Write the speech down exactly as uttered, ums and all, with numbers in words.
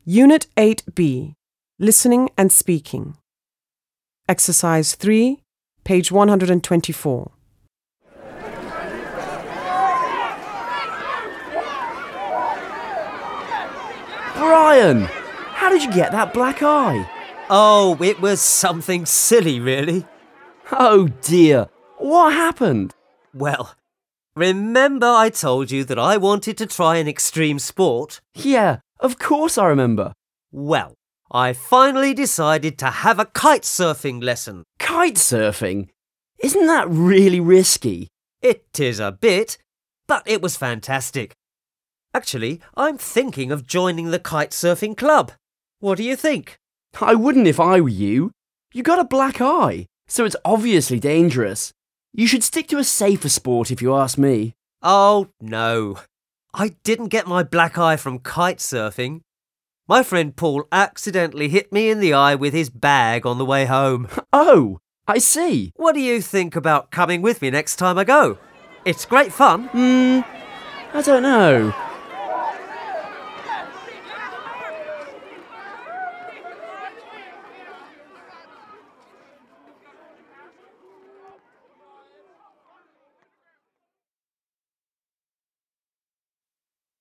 Unit eight B, Listening and Speaking. Exercise three, page one hundred twenty-four. Brian, how did you get that black eye? Oh, it was something silly, really. Oh dear, what happened? Well, remember I told you that I wanted to try an extreme sport? Yeah, of course I remember. Well, I finally decided to have a kite surfing lesson. Kite surfing? Isn't that really risky? It is a bit, but it was fantastic. Actually, I'm thinking of joining the kite surfing club. What do you think? I wouldn't if I were you. You got a black eye, so it's obviously dangerous. You should stick to a safer sport if you ask me. Oh, no. I didn't get my black eye from kite surfing. My friend Paul accidentally hit me in the eye with his bag on the way home. Oh, I see. What do you think about coming with me next time I go? It's great fun. Hmm, I don't know.